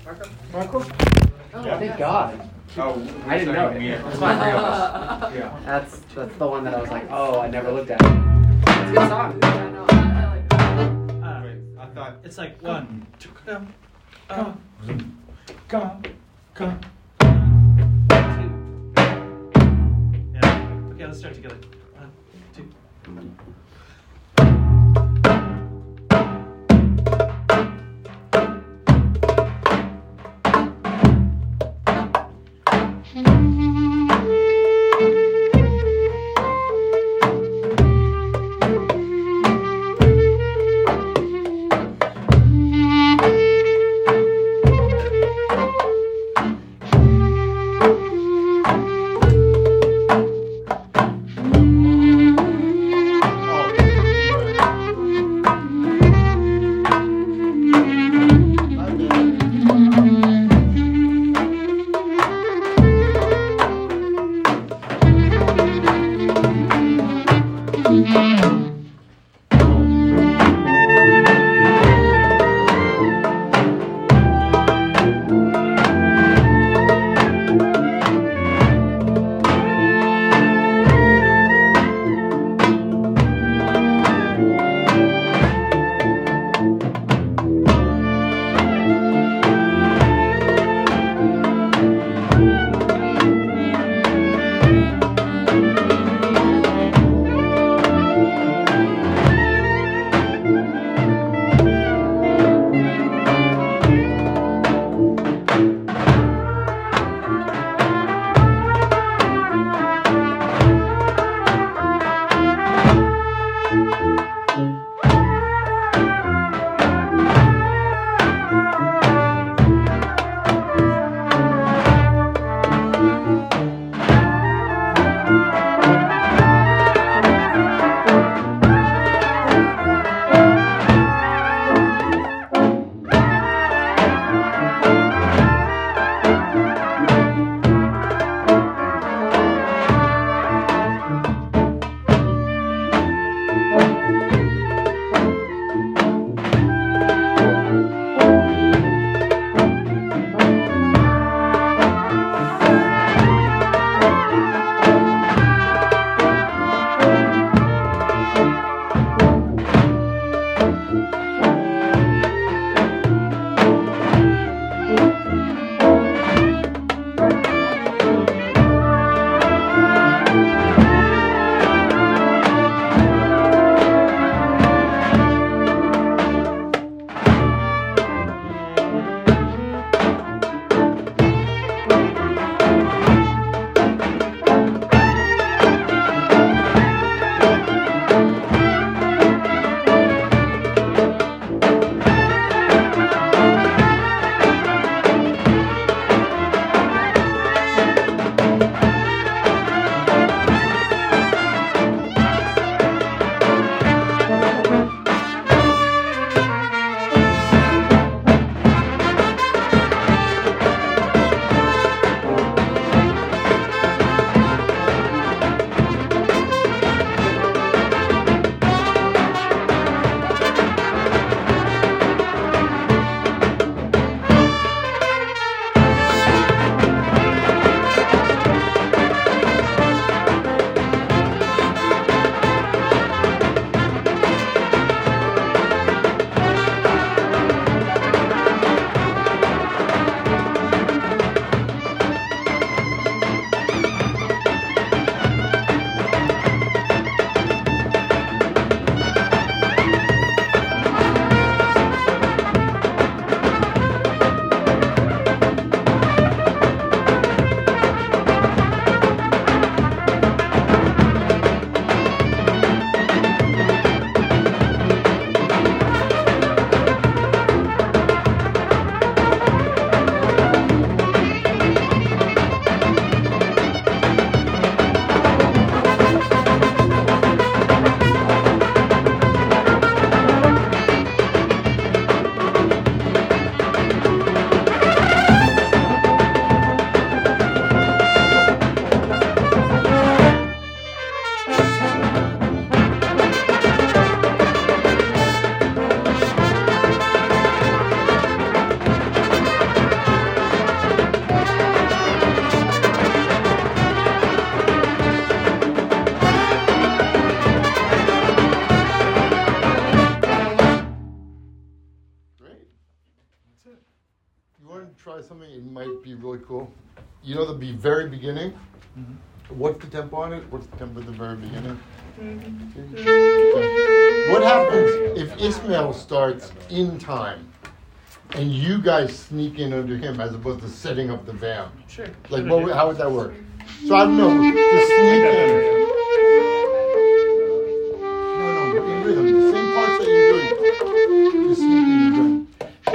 Marco? Oh, Yeah. thank God. Oh, I didn't know it. me. That's my three of us. Yeah. That's the one that I was like, oh, I never looked at it. It's a good song. Yeah, no, I like that. Wait, I thought It's like 1, 2, come, come. 2. Yeah. Okay, let's start together. 1, 2. Oh, You want to try something? It might be really cool. You know the very beginning? Mm-hmm. What's the tempo on it? What's the tempo at the very beginning? What happens if Ismail starts in time and you guys sneak in under him as opposed to setting up the vamp? Sure. Like, how would that work? So I don't know. Just sneak in. No, in rhythm. The same parts that you're doing. Just sneak in the rhythm.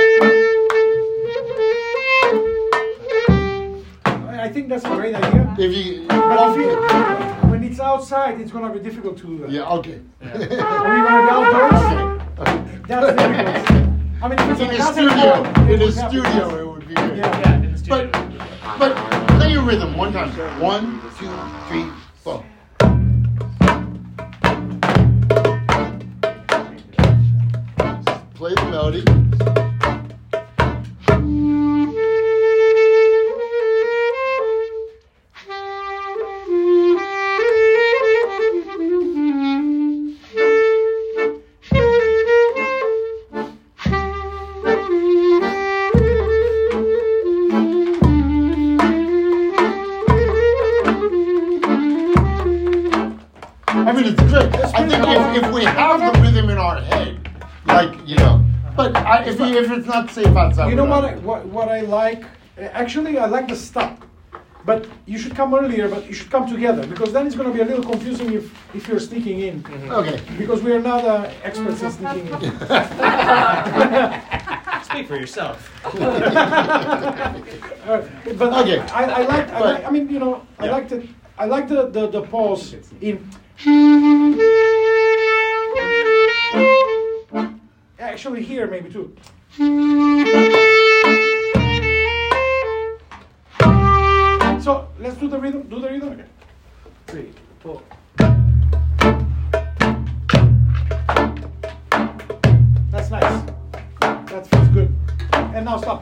I think that's a great idea. When it's outside, it's gonna be difficult to do that. Yeah, okay. Are we gonna be outdoors? That's difficult. I mean, if it's in a studio, it would be good. Yeah, in the studio. But play your rhythm one time. 1, 2, 3, 4. Play the melody. I mean, it's great. I think if we have the rhythm in our head, like, you know, but if it's not safe outside. You know what I like? Actually, I like the stop. But you should come earlier, but you should come together, because then it's going to be a little confusing if you're sneaking in. Mm-hmm. Okay. Because we are not experts in sneaking in. Speak for yourself. But okay. I mean, you know, I like the pause in. Actually, here maybe too. So let's do the rhythm. Do the rhythm again. 3, 4. That's nice. That feels good. And now stop.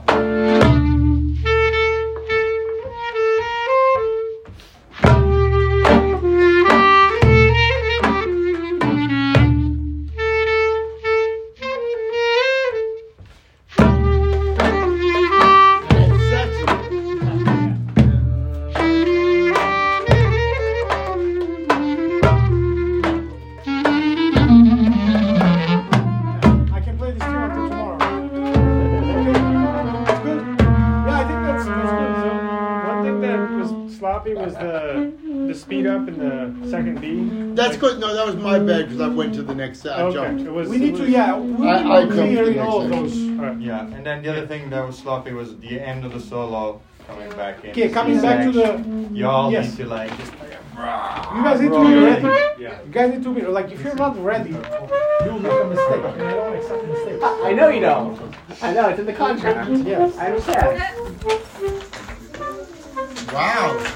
Was the speed up in the second B? That's good. No, that was my bad because I went to the next set. I jumped. We need to clear all of those. Yeah, and then the other thing that was sloppy was the end of the solo coming back in. Okay, coming back to the. Y'all need to like. You guys need to be ready. Yeah. You guys need to be like, if you're not ready, you will make a mistake. And I don't accept mistakes. I know you don't. I know, it's in the contract. Yes. I understand. Wow.